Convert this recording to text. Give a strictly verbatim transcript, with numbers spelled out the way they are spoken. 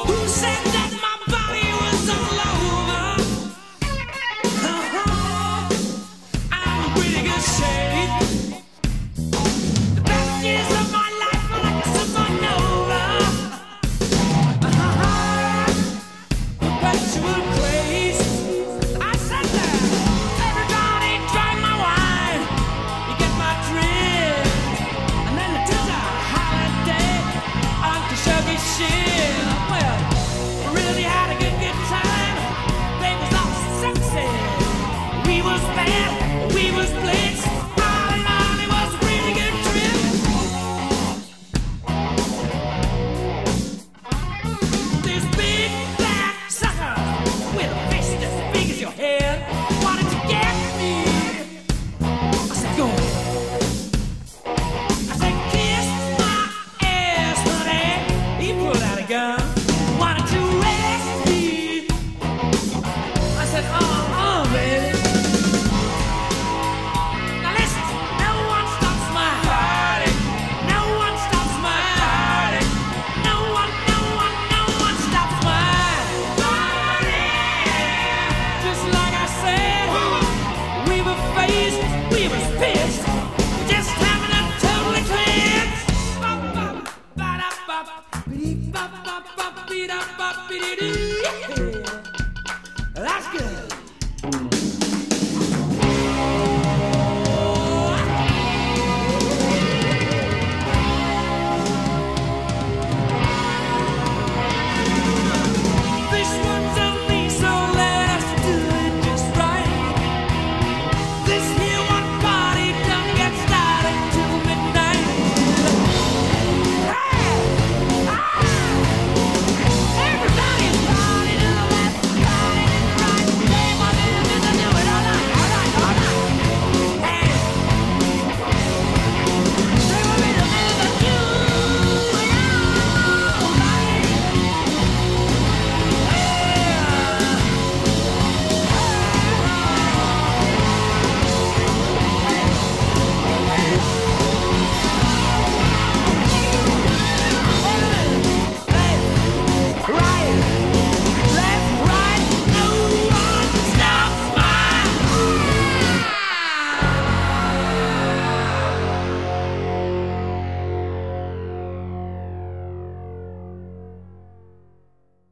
Who said that my body was all over? Uh-huh. I'm in pretty good shape. The best years of my life are like a supernova. Uh-huh. Perpetual craze. I said that. Everybody drank my wine. You get my drift. And then it took a holiday on Khashoggi shit. Well, we really had a good, good time. They was all sexy. We was bad. We was blitz. All in all, it was a really good trip. This big black sucker with a face as big as your head wanted to get me. I said, go. I said, kiss my ass, honey. He pulled out a gun, wanted to arrest me. I said, uh, uh, baby. Now listen, no one stops my party. No one stops my party. No one, no one, no one stops my party. Just like I said, we were faced, we was pissed, just having a total eclipse. Bop, bop, ba-da-bop, beep, bop, bop, bop, beep, bop, bop, beep-dee-dee.